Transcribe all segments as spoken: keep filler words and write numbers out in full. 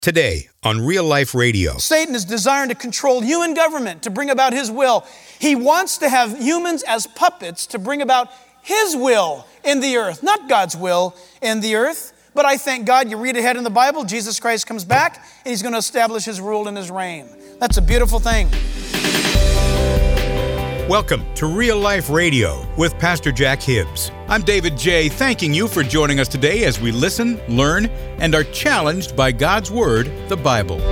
Today on Real Life Radio. Satan is desiring to control human government to bring about his will. He wants to have humans as puppets to bring about his will in the earth, not God's will in the earth. But I thank God, you read ahead in the Bible, Jesus Christ comes back and he's going to establish his rule and his reign. That's a beautiful thing. Welcome to Real Life Radio with Pastor Jack Hibbs. I'm David J., thanking you for joining us today as we listen, learn, and are challenged by God's Word, the Bible.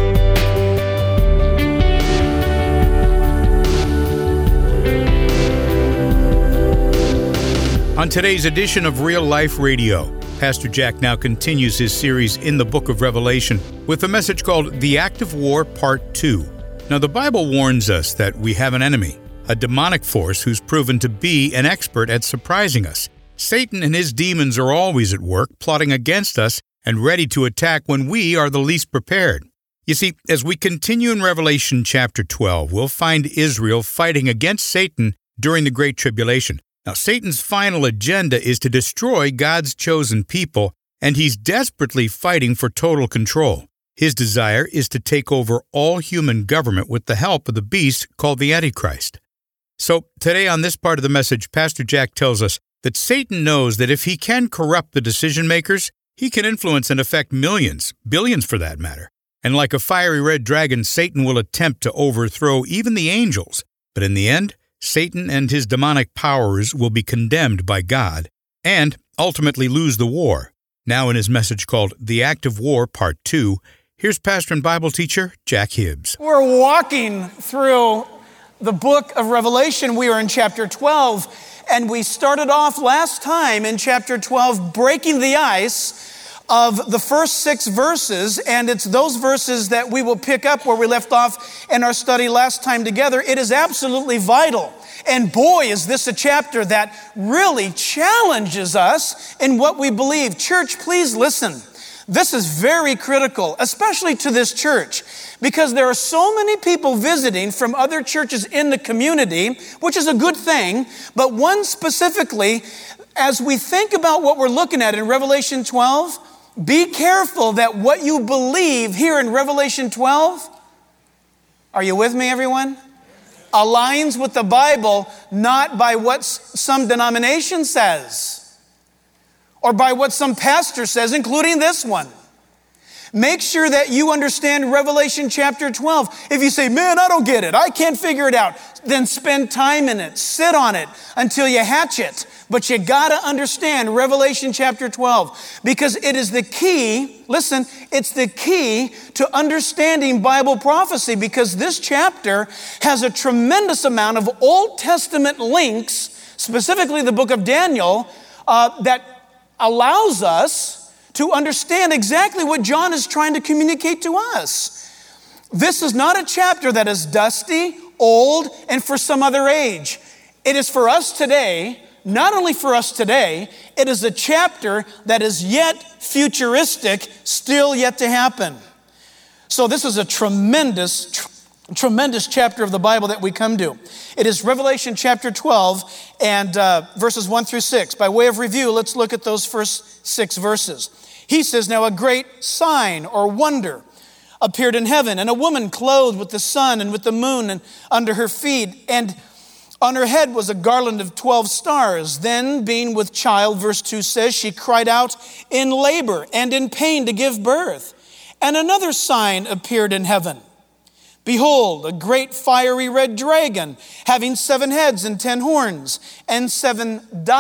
On today's edition of Real Life Radio, Pastor Jack now continues his series in the book of Revelation with a message called The Act of War, Part two. Now, the Bible warns us that we have an enemy, a demonic force who's proven to be an expert at surprising us. Satan and his demons are always at work, plotting against us and ready to attack when we are the least prepared. You see, as we continue in Revelation chapter twelve, we'll find Israel fighting against Satan during the Great Tribulation. Now, Satan's final agenda is to destroy God's chosen people, and he's desperately fighting for total control. His desire is to take over all human government with the help of the beast called the Antichrist. So, today on this part of the message, Pastor Jack tells us that Satan knows that if he can corrupt the decision makers, he can influence and affect millions, billions for that matter. And like a fiery red dragon, Satan will attempt to overthrow even the angels. But in the end, Satan and his demonic powers will be condemned by God and ultimately lose the war. Now in his message called The Act of War, Part two, here's pastor and Bible teacher Jack Hibbs. We're walking through the book of Revelation. We are in chapter twelve, and we started off last time in chapter twelve breaking the ice of the first six verses, and it's those verses that we will pick up where we left off in our study last time together. It is absolutely vital. And boy, is this a chapter that really challenges us in what we believe. Church, please listen. This is very critical, especially to this church, because there are so many people visiting from other churches in the community, which is a good thing, but one specifically, as we think about what we're looking at in Revelation twelve, be careful that what you believe here in Revelation twelve, are you with me, everyone? Aligns with the Bible, not by what some denomination says or by what some pastor says, including this one. Make sure that you understand Revelation chapter twelve. If you say, man, I don't get it, I can't figure it out, then spend time in it, sit on it until you hatch it. But you gotta understand Revelation chapter twelve, because it is the key, listen, it's the key to understanding Bible prophecy, because this chapter has a tremendous amount of Old Testament links, specifically the book of Daniel, uh, that allows us to understand exactly what John is trying to communicate to us. This is not a chapter that is dusty, old, and for some other age. It is for us today. Not only for us today, it is a chapter that is yet futuristic, still yet to happen. So this is a tremendous, tr- tremendous chapter of the Bible that we come to. It is Revelation chapter twelve and uh, verses one through six. By way of review, let's look at those first six verses. He says, now a great sign or wonder appeared in heaven, and a woman clothed with the sun and with the moon and under her feet, and on her head was a garland of twelve stars. Then, being with child, verse two says, she cried out in labor and in pain to give birth. And another sign appeared in heaven. Behold, a great fiery red dragon, having seven heads and ten horns, and seven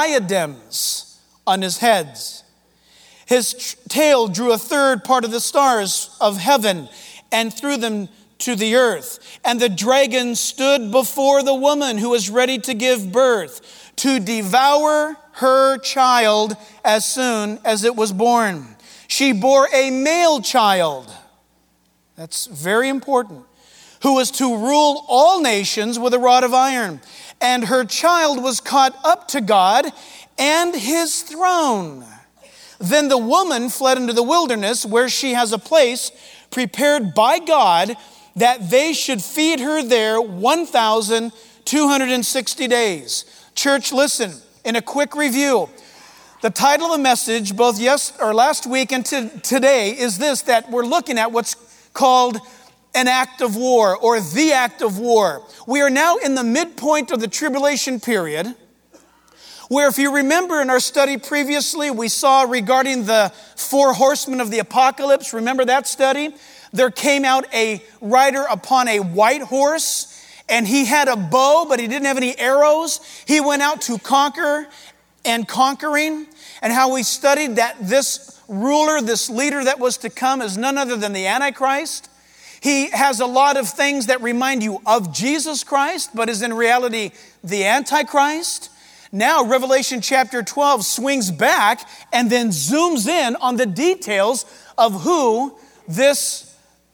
diadems on his heads. His tr- tail drew a third part of the stars of heaven and threw them to the earth. And the dragon stood before the woman who was ready to give birth, to devour her child as soon as it was born. She bore a male child. That's very important. Who was to rule all nations with a rod of iron. And her child was caught up to God and his throne. Then the woman fled into the wilderness, where she has a place prepared by God, that they should feed her there one thousand two hundred sixty days. Church, listen, in a quick review, The title of the message, both yes or last week and to today, is this, that we're looking at what's called an act of war, or the act of war. We are now in the midpoint of the tribulation period, where, if you remember in our study previously, we saw regarding the four horsemen of the apocalypse. Remember that study? There came out a rider upon a white horse, and he had a bow, but he didn't have any arrows. He went out to conquer and conquering, and how we studied that this ruler, this leader that was to come, is none other than the Antichrist. He has a lot of things that remind you of Jesus Christ, but is in reality the Antichrist. Now, Revelation chapter twelve swings back and then zooms in on the details of who this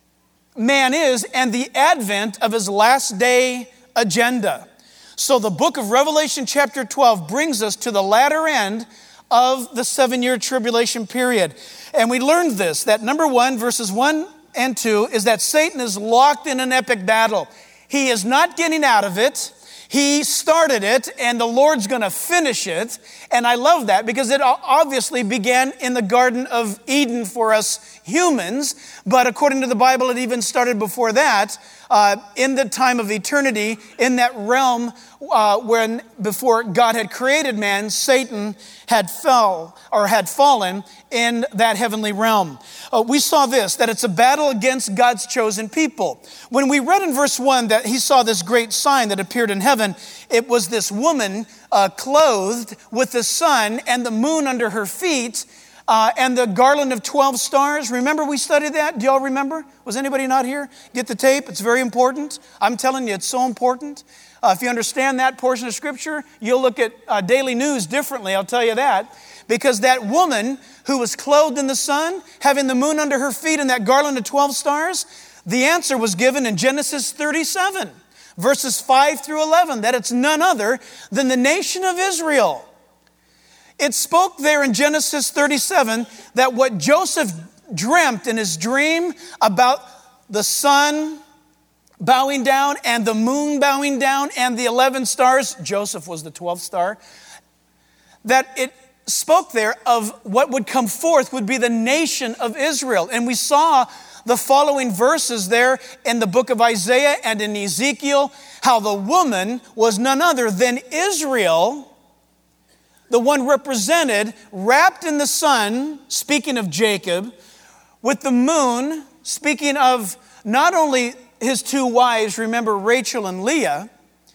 man is and the advent of his last day agenda. So the book of Revelation chapter twelve brings us to the latter end of the seven-year tribulation period. And we learned this, that number one, verses one and two, is that Satan is locked in an epic battle. He is not getting out of it. He started it, and the Lord's going to finish it. And I love that because it obviously began in the Garden of Eden for us humans. But according to the Bible, it even started before that, uh, in the time of eternity, in that realm uh, when before God had created man, Satan had fell or had fallen in that heavenly realm. Uh, we saw this, that it's a battle against God's chosen people. When we read in verse one that he saw this great sign that appeared in heaven, it was this woman uh, clothed with the sun and the moon under her feet, uh, and the garland of twelve stars. Remember we studied that? Do y'all remember? Was anybody not here? Get the tape. It's very important. I'm telling you, it's so important. Uh, if you understand that portion of Scripture, you'll look at uh, daily news differently, I'll tell you that. Because that woman who was clothed in the sun, having the moon under her feet and that garland of twelve stars, the answer was given in Genesis thirty-seven, verses five through eleven, that it's none other than the nation of Israel. It spoke there in Genesis thirty-seven that what Joseph dreamt in his dream about the sun bowing down and the moon bowing down and the eleven stars, Joseph was the twelfth star, that it spoke there of what would come forth would be the nation of Israel. And we saw the following verses there in the book of Isaiah and in Ezekiel, how the woman was none other than Israel, the one represented, wrapped in the sun, speaking of Jacob, with the moon, speaking of not only his two wives, remember Rachel and Leah,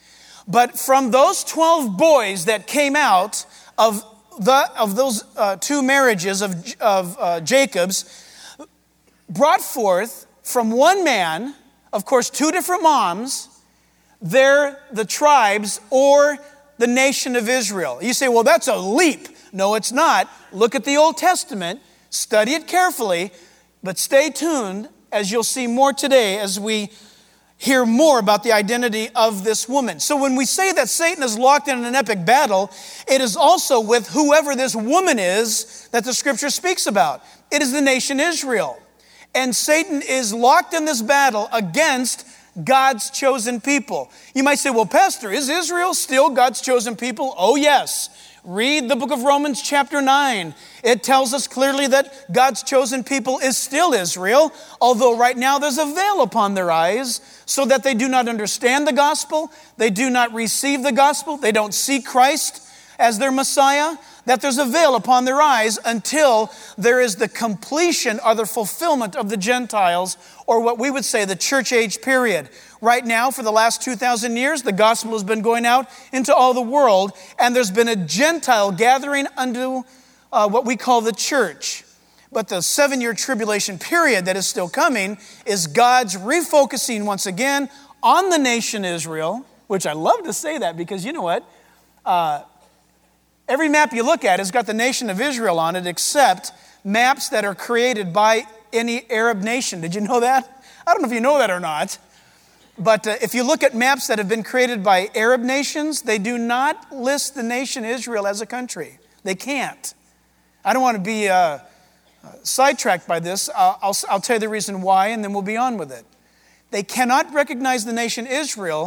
but from those twelve boys that came out of the of those uh, two marriages of, of uh, Jacob's, brought forth from one man, of course, two different moms, they're the tribes or the nation of Israel. You say, well, that's a leap. No, it's not. Look at the Old Testament, study it carefully, but stay tuned as you'll see more today as we hear more about the identity of this woman. So when we say that Satan is locked in an epic battle, it is also with whoever this woman is that the Scripture speaks about. It is the nation Israel. And Satan is locked in this battle against God's chosen people. You might say, well, Pastor, is Israel still God's chosen people? Oh, yes. Read the book of Romans chapter nine. It tells us clearly that God's chosen people is still Israel, although right now there's a veil upon their eyes so that they do not understand the gospel, they do not receive the gospel, they don't see Christ as their Messiah, that there's a veil upon their eyes until there is the completion or the fulfillment of the Gentiles, or what we would say the church age period. Right now, for the last two thousand years, the gospel has been going out into all the world, and there's been a Gentile gathering unto uh, what we call the church. But the seven-year tribulation period that is still coming is God's refocusing once again on the nation Israel, which I love to say that because you know what? Uh, every map you look at has got the nation of Israel on it, except maps that are created by any Arab nation. Did you know that? I don't know if you know that or not. But uh, if you look at maps that have been created by Arab nations, they do not list the nation Israel as a country. They can't. I don't want to be uh, uh, sidetracked by this. I'll, I'll, I'll tell you the reason why, and then we'll be on with it. They cannot recognize the nation Israel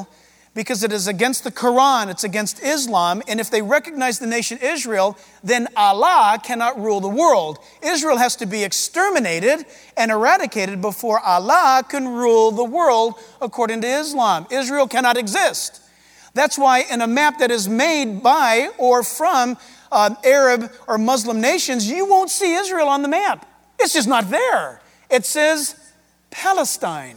because it is against the Quran, it's against Islam, and if they recognize the nation Israel, then Allah cannot rule the world. Israel has to be exterminated and eradicated before Allah can rule the world according to Islam. Israel cannot exist. That's why in a map that is made by or from uh, Arab or Muslim nations, you won't see Israel on the map. It's just not there. It says Palestine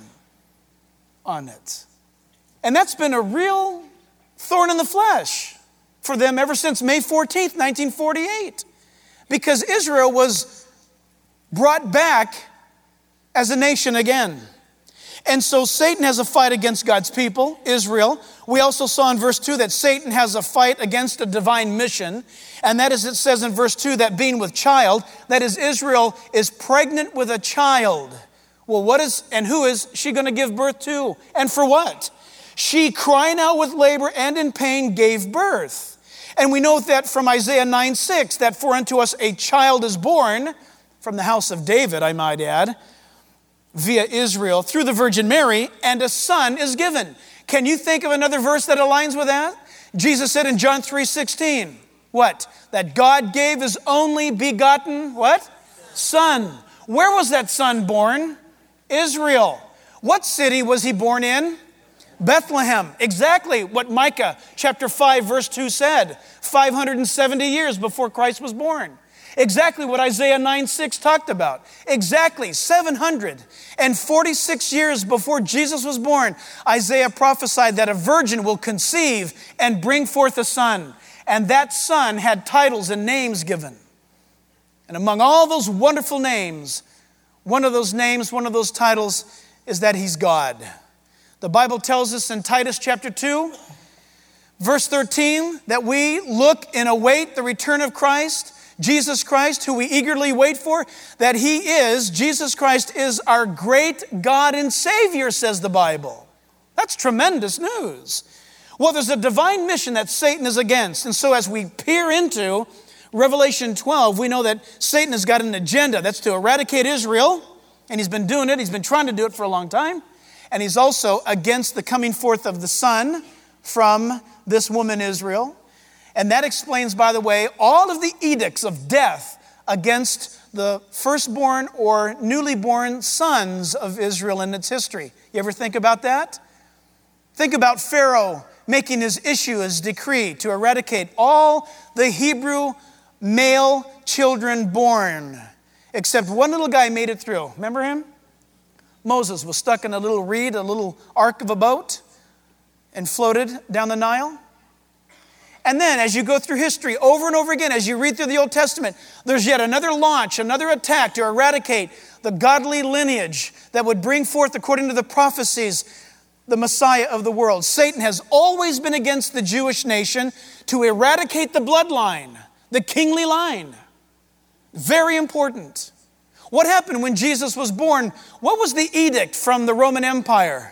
on it. And that's been a real thorn in the flesh for them ever since May fourteenth, nineteen forty-eight. Because Israel was brought back as a nation again. And so Satan has a fight against God's people, Israel. We also saw in verse two that Satan has a fight against a divine mission. And that is, it says in verse two, that being with child, that is, Israel is pregnant with a child. Well, what is, and who is she going to give birth to? And for what? She, crying out with labor and in pain, gave birth. And we know that from Isaiah nine six, that for unto us a child is born, from the house of David, I might add, via Israel, through the Virgin Mary, and a son is given. Can you think of another verse that aligns with that? Jesus said in John three sixteen, what? That God gave his only begotten, what? Son. Where was that son born? Israel. What city was he born in? Bethlehem. Exactly what Micah chapter five verse two said. five hundred seventy years before Christ was born. Exactly what Isaiah nine six talked about. Exactly seven hundred forty-six years before Jesus was born, Isaiah prophesied that a virgin will conceive and bring forth a son. And that son had titles and names given. And among all those wonderful names, one of those names, one of those titles is that he's God. The Bible tells us in Titus chapter two, verse thirteen, that we look and await the return of Christ, Jesus Christ, who we eagerly wait for, that he is, Jesus Christ is our great God and Savior, says the Bible. That's tremendous news. Well, there's a divine mission that Satan is against. And so as we peer into Revelation twelve, we know that Satan has got an agenda. That's to eradicate Israel. And he's been doing it. He's been trying to do it for a long time. And he's also against the coming forth of the Son from this woman Israel. And that explains, by the way, all of the edicts of death against the firstborn or newly born sons of Israel in its history. You ever think about that? Think about Pharaoh making his issue, his decree, to eradicate all the Hebrew male children born, except one little guy made it through. Remember him? Moses was stuck in a little reed, a little ark of a boat, and floated down the Nile. And then as you go through history over and over again, as you read through the Old Testament, there's yet another launch, another attack to eradicate the godly lineage that would bring forth, according to the prophecies, the Messiah of the world. Satan has always been against the Jewish nation to eradicate the bloodline, the kingly line. Very important. What happened when Jesus was born? What was the edict from the Roman Empire?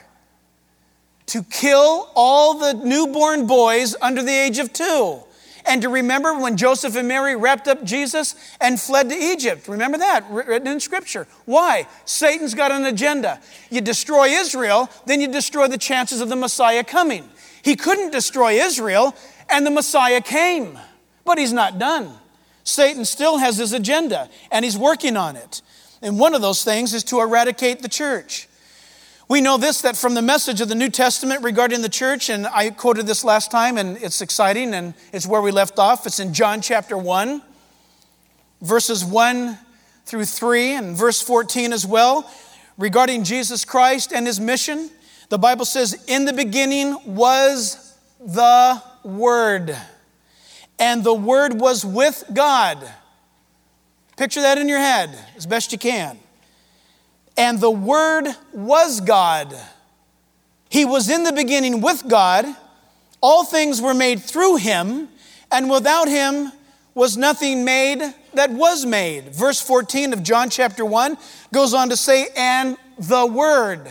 To kill all the newborn boys under the age of two. And to remember when Joseph and Mary wrapped up Jesus and fled to Egypt. Remember that, written in Scripture. Why? Satan's got an agenda. You destroy Israel, then you destroy the chances of the Messiah coming. He couldn't destroy Israel, and the Messiah came. But he's not done. Satan still has his agenda, and he's working on it. And one of those things is to eradicate the church. We know this, that from the message of the New Testament regarding the church, and I quoted this last time, and it's exciting, and it's where we left off. It's in John chapter one, verses one through three, and verse fourteen as well, regarding Jesus Christ and his mission. The Bible says, in the beginning was the Word, and the Word was with God. Picture that in your head as best you can. And the Word was God. He was in the beginning with God. All things were made through him, and without him was nothing made that was made. Verse fourteen of John chapter one goes on to say, and the Word.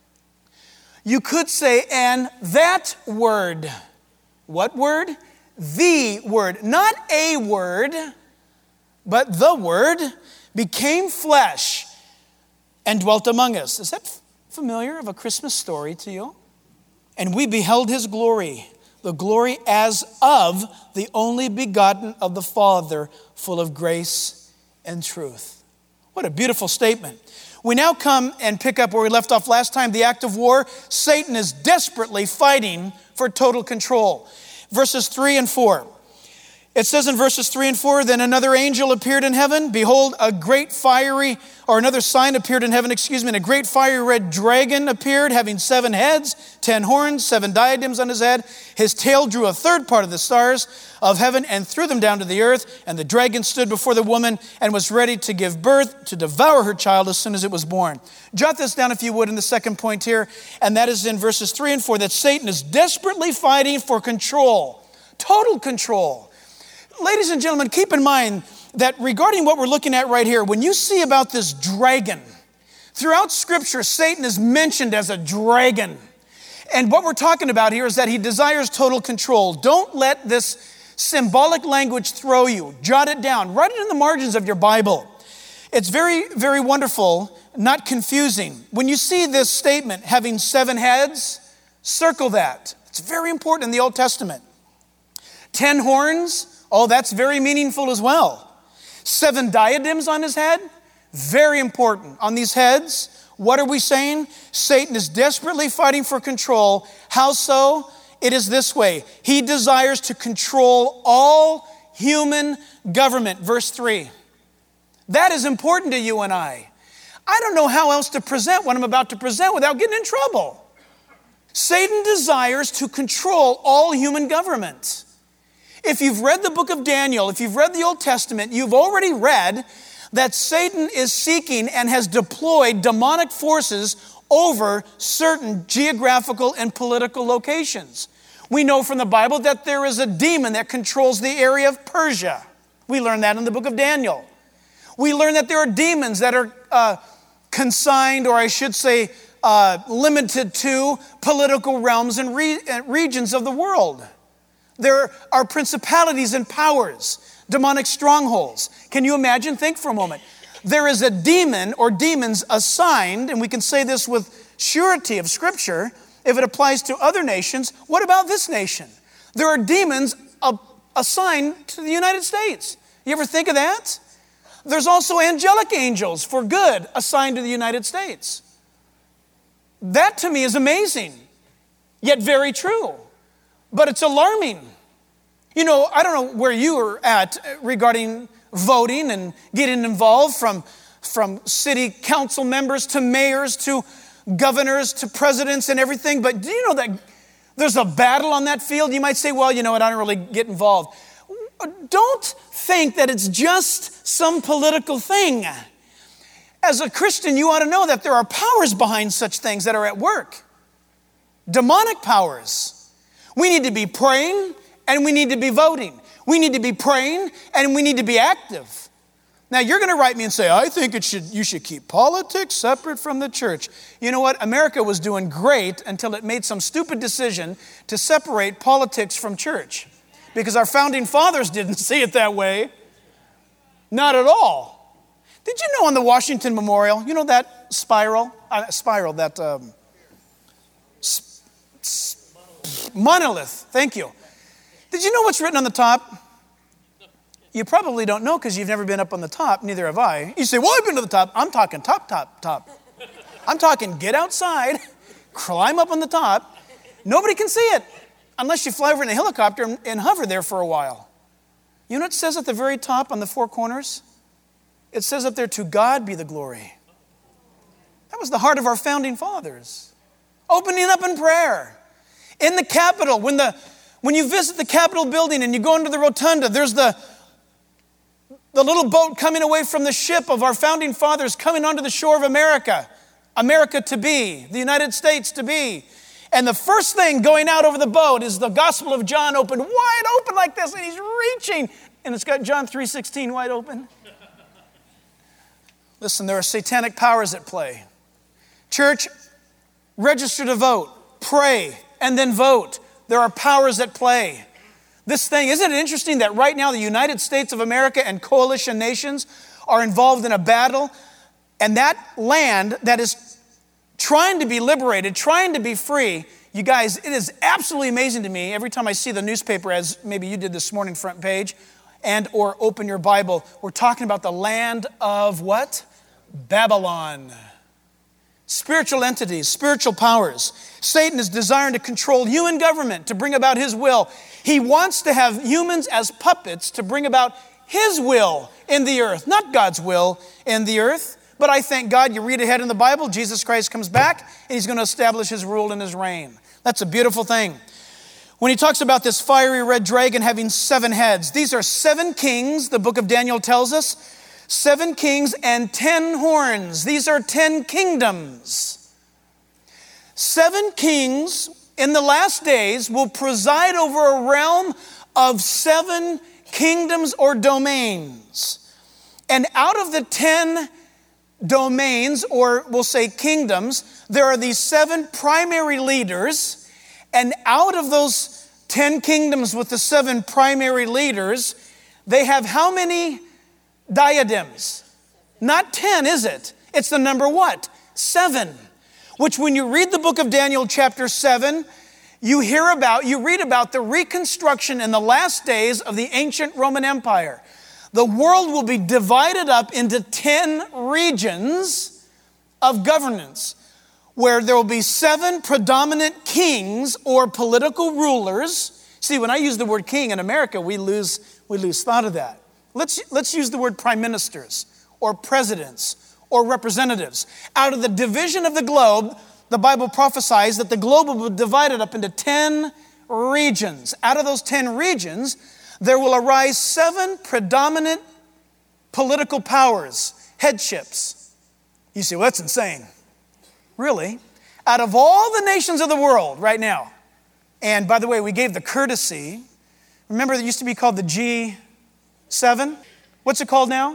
You could say, and that Word. What word? The Word. Not a word, but the Word became flesh and dwelt among us. Is that familiar of a Christmas story to you? And we beheld his glory, the glory as of the only begotten of the Father, full of grace and truth. What a beautiful statement. We now come and pick up where we left off last time, the act of war. Satan is desperately fighting for total control. Verses three and four. It says in verses three and four, then another angel appeared in heaven. Behold, a great fiery, or another sign appeared in heaven, excuse me, and a great fiery red dragon appeared, having seven heads, ten horns, seven diadems on his head. His tail drew a third part of the stars of heaven and threw them down to the earth. And the dragon stood before the woman and was ready to give birth, to devour her child as soon as it was born. Jot this down if you would in the second point here, and that is in verses three and four, that Satan is desperately fighting for control, total control. Ladies and gentlemen, keep in mind that regarding what we're looking at right here, when you see about this dragon, throughout Scripture, Satan is mentioned as a dragon. And what we're talking about here is that he desires total control. Don't let this symbolic language throw you. Jot it down. Write it in the margins of your Bible. It's very, very wonderful, not confusing. When you see this statement, having seven heads, circle that. It's very important in the Old Testament. Ten horns. Oh, that's very meaningful as well. Seven diadems on his head, very important. On these heads, what are we saying? Satan is desperately fighting for control. How so? It is this way. He desires to control all human government. Verse three. That is important to you and I. I don't know how else to present what I'm about to present without getting in trouble. Satan desires to control all human government. If you've read the book of Daniel, if you've read the Old Testament, you've already read that Satan is seeking and has deployed demonic forces over certain geographical and political locations. We know from the Bible that there is a demon that controls the area of Persia. We learn that in the book of Daniel. We learn that there are demons that are uh, consigned, or I should say, uh, limited to political realms and re- regions of the world. There are principalities and powers, demonic strongholds. Can you imagine? Think for a moment. There is a demon or demons assigned, and we can say this with surety of Scripture, if it applies to other nations. What about this nation? There are demons assigned to the United States. You ever think of that? There's also angelic angels for good assigned to the United States. That to me is amazing, yet very true. But it's alarming. You know, I don't know where you are at regarding voting and getting involved, from, from city council members to mayors to governors to presidents and everything. But do you know that there's a battle on that field? You might say, well, you know what, I don't really get involved. Don't think that it's just some political thing. As a Christian, you ought to know that there are powers behind such things that are at work. Demonic powers. We need to be praying and we need to be voting. We need to be praying and we need to be active. Now, you're going to write me and say, I think it should. you should keep politics separate from the church. You know what? America was doing great until it made some stupid decision to separate politics from church. Because our founding fathers didn't see it that way. Not at all. Did you know on the Washington Memorial, you know that spiral? Uh, spiral, that um, sp- sp- monolith, thank you. Did you know what's written on the top? You probably don't know because you've never been up on the top, neither have I. You say, well, I've been to the top. I'm talking top, top, top. I'm talking get outside, climb up on the top. Nobody can see it unless you fly over in a helicopter and, and hover there for a while. You know what it says at the very top on the four corners? It says up there, to God be the glory. That was the heart of our founding fathers. Opening up in prayer. In the Capitol, when the when you visit the Capitol building and you go into the rotunda, there's the, the little boat coming away from the ship of our founding fathers coming onto the shore of America. America to be, the United States to be. And the first thing going out over the boat is the Gospel of John open, wide open like this, and he's reaching. And it's got John three sixteen wide open. Listen, there are satanic powers at play. Church, register to vote, pray, and then vote. There are powers at play. This thing, isn't it interesting that right now the United States of America and coalition nations are involved in a battle, and that land that is trying to be liberated, trying to be free, You guys, it is absolutely amazing to me every time I see the newspaper, as maybe you did this morning, front page, and or open your Bible. We're talking about the land of what? Babylon. Spiritual entities, spiritual powers. Satan is desiring to control human government to bring about his will. He wants to have humans as puppets to bring about his will in the earth, not God's will in the earth. But I thank God, you read ahead in the Bible, Jesus Christ comes back, and he's going to establish his rule and his reign. That's a beautiful thing. When he talks about this fiery red dragon having seven heads, these are seven kings, the book of Daniel tells us, seven kings and ten horns. These are ten kingdoms. Seven kings in the last days will preside over a realm of seven kingdoms or domains. And out of the ten domains, or we'll say kingdoms, there are these seven primary leaders, and out of those ten kingdoms with the seven primary leaders, they have how many diadems? Not ten, is it? It's the number what? Seven. Which when you read the book of Daniel chapter seven, you hear about, you read about the reconstruction in the last days of the ancient Roman Empire. The world will be divided up into ten regions of governance, where there will be seven predominant kings or political rulers. See, when I use the word king in America, we lose, we lose thought of that. Let's, let's use the word prime ministers or presidents or representatives. Out of the division of the globe, the Bible prophesies that the globe will be divided up into ten regions. Out of those ten regions, there will arise seven predominant political powers, headships. You say, well, that's insane. Really? Out of all the nations of the world right now, and by the way, we gave the courtesy. Remember, it used to be called the G seven? What's it called now?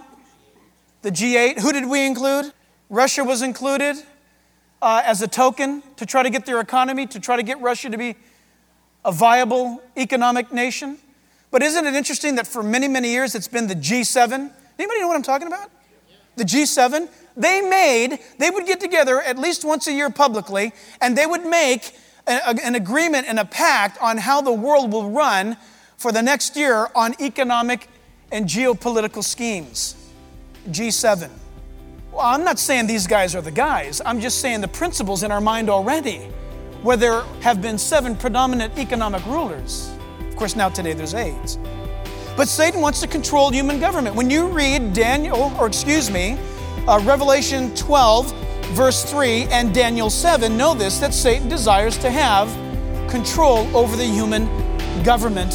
The G eight. Who did we include? Russia was included uh, as a token to try to get their economy, to try to get Russia to be a viable economic nation. But isn't it interesting that for many, many years it's been the G seven? Anybody know what I'm talking about? The G seven? They made, they would get together at least once a year publicly, and they would make a, a, an agreement and a pact on how the world will run for the next year on economic and geopolitical schemes. G seven. Well, I'm not saying these guys are the guys. I'm just saying the principles in our mind already, where there have been seven predominant economic rulers. Of course, now today there's AIDS. But Satan wants to control human government. When you read Daniel, or excuse me, uh, Revelation twelve, verse three, and Daniel seven, know this, that Satan desires to have control over the human government.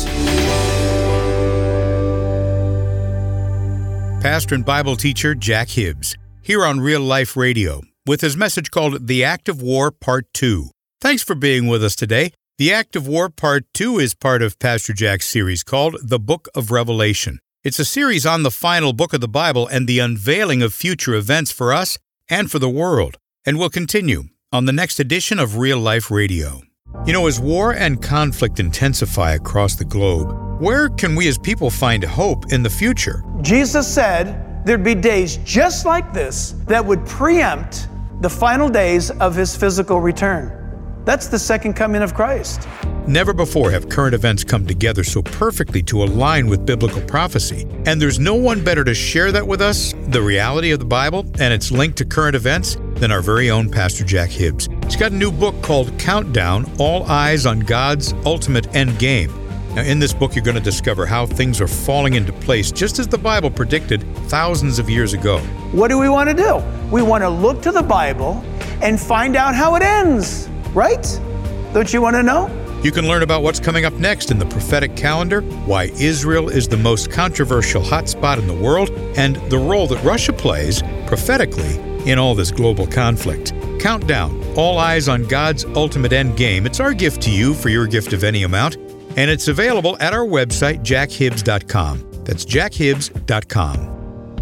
Pastor and Bible teacher Jack Hibbs, here on Real Life Radio, with his message called The Act of War, Part two. Thanks for being with us today. The Act of War Part two is part of Pastor Jack's series called The Book of Revelation. It's a series on the final book of the Bible and the unveiling of future events for us and for the world. And we'll continue on the next edition of Real Life Radio. You know, as war and conflict intensify across the globe, where can we as people find hope in the future? Jesus said there'd be days just like this that would preempt the final days of his physical return. That's the second coming of Christ. Never before have current events come together so perfectly to align with biblical prophecy. And there's no one better to share that with us, the reality of the Bible and its link to current events, than our very own Pastor Jack Hibbs. He's got a new book called Countdown, All Eyes on God's Ultimate End Game. Now, in this book, you're going to discover how things are falling into place, just as the Bible predicted thousands of years ago. What do we want to do? We want to look to the Bible and find out how it ends. Right? Don't you want to know? You can learn about what's coming up next in the prophetic calendar, why Israel is the most controversial hotspot in the world, and the role that Russia plays prophetically in all this global conflict. Countdown, All Eyes on God's Ultimate End Game. It's our gift to you for your gift of any amount, and it's available at our website, jack hibbs dot com. That's jack hibbs dot com.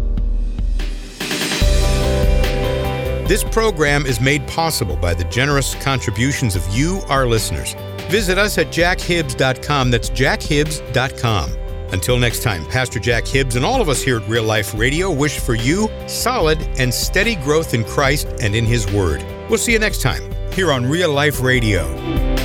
This program is made possible by the generous contributions of you, our listeners. Visit us at jack hibbs dot com. That's jack hibbs dot com. Until next time, Pastor Jack Hibbs and all of us here at Real Life Radio wish for you solid and steady growth in Christ and in His Word. We'll see you next time here on Real Life Radio.